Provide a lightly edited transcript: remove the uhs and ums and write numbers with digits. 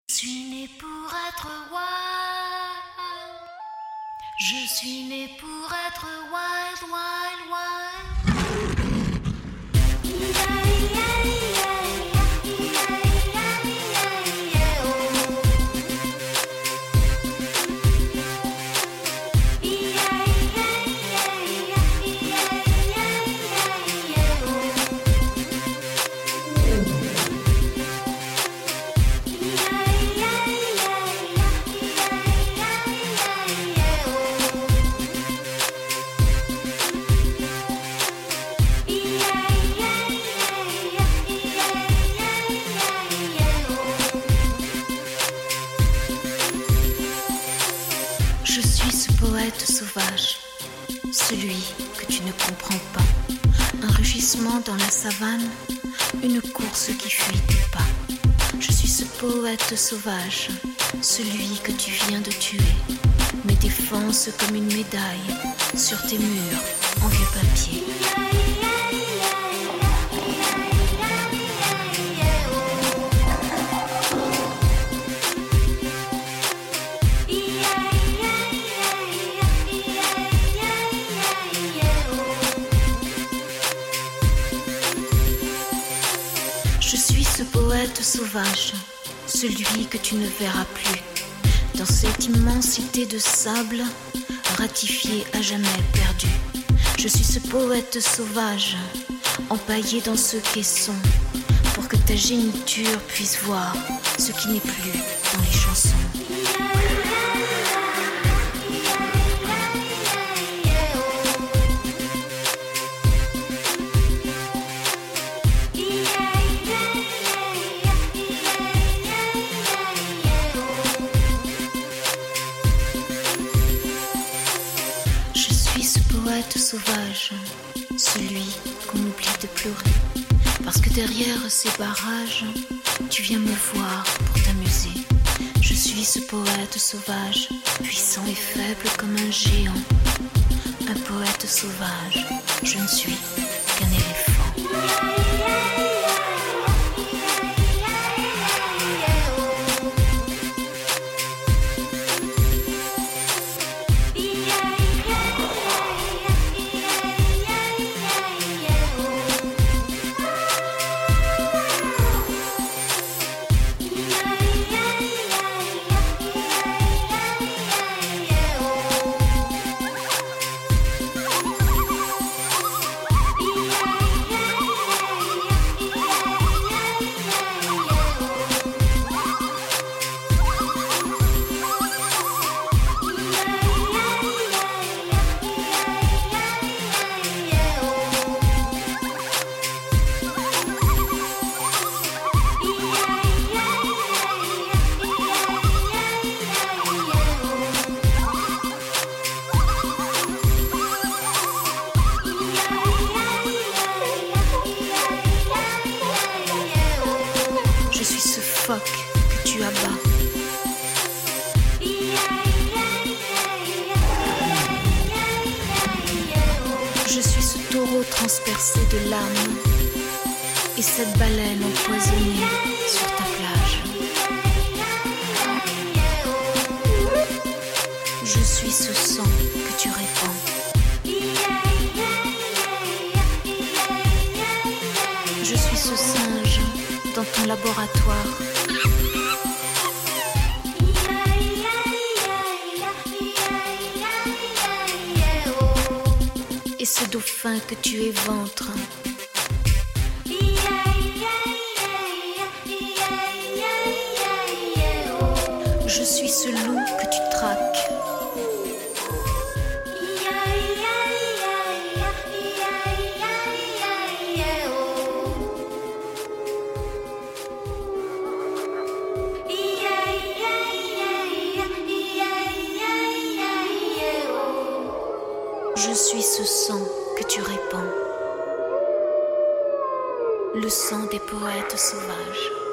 Je suis né pour être wild. Je suis né pour être wild, wild, wild. Je suis ce poète sauvage, celui que tu ne comprends pas. Un rugissement dans la savane, une course qui fuit tes pas. Je suis ce poète sauvage, celui que tu viens de tuer. Mes défenses comme une médaille sur tes murs en vieux papier. Je suis ce poète sauvage, celui que tu ne verras plus. Dans cette immensité de sable, ratifié à jamais perdu. Je suis ce poète sauvage, empaillé dans ce caisson, pour que ta géniture puisse voir ce qui n'est plus dans les chansons. Poète sauvage, celui qu'on oublie de pleurer. Parce que derrière ces barrages, tu viens me voir pour t'amuser. Je suis ce poète sauvage, puissant et faible comme un géant. Un poète sauvage, je ne suis qu'un éléphant. Je suis ce phoque que tu abats. Je suis ce taureau transpercé de lames et cette baleine empoisonnée sur ta plage. Je suis ce sang que tu répands. Je suis ce singe dans ton laboratoire. Et ce dauphin que tu éventres. Je suis ce loup que tu traques. Je suis ce sang que tu répands, le sang des poètes sauvages.